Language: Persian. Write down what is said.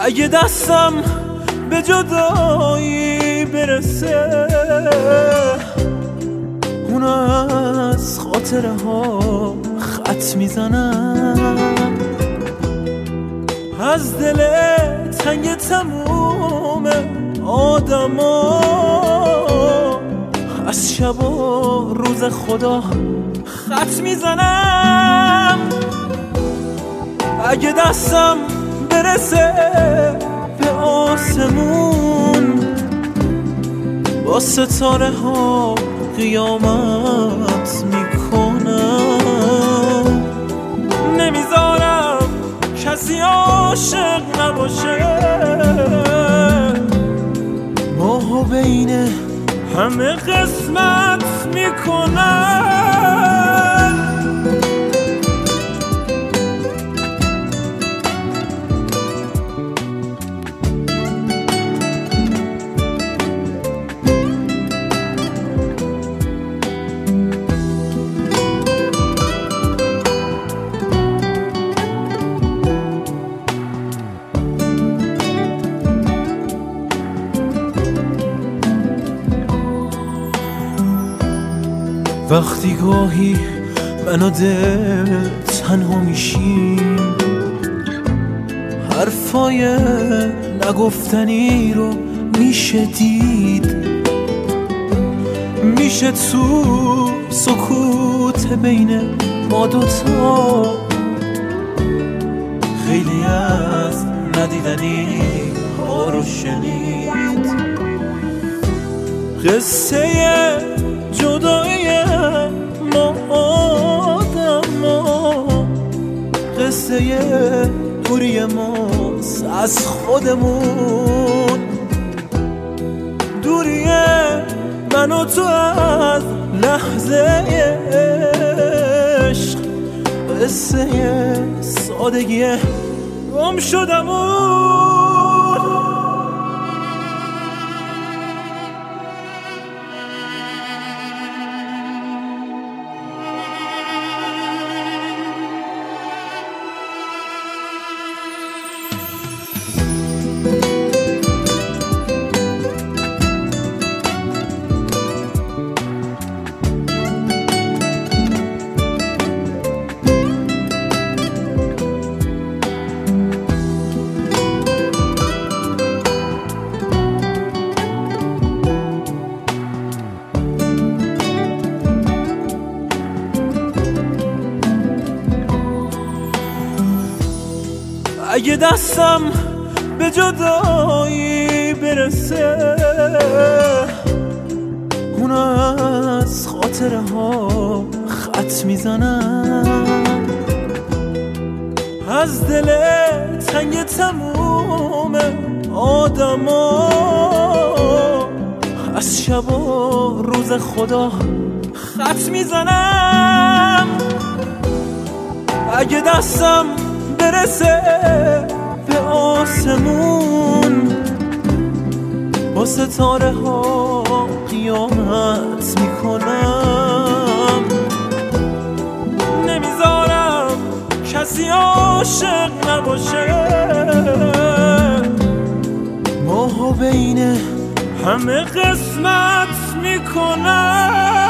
اگه دستم به جدایی برسه اون از خاطره ها خط میزنم، از دل تنگ تموم آدما، از شب و روز خدا خط میزنم. اگه دستم برسه به آسمون با ستاره ها قیامت میکنم، نمیذارم کسی عاشق نباشه، ماهو بین همه قسمت میکنم. وقتی گاهی من و دل تنها میشیم، حرفای نگفتنی رو میشه دید، میشه تو سکوت بین ما دوتا خیلی از ندیدنی ها رو شنید. قصه جدایی ما آدما، قصه دوری ماست از خودمون، دوری من و تو از لحظه عشق، قصه سادگی گم شدمون. اگه دستم به جدایی برسه اون از خاطره ها خط میزنم، از دل تنگ تموم آدما، از شب و روز خدا خط میزنم. اگه دستم برسه به آسمون با ستاره ها قیامت میکنم، نمیذارم کسی عاشق نباشه، ماهو بین همه قسمت میکنم.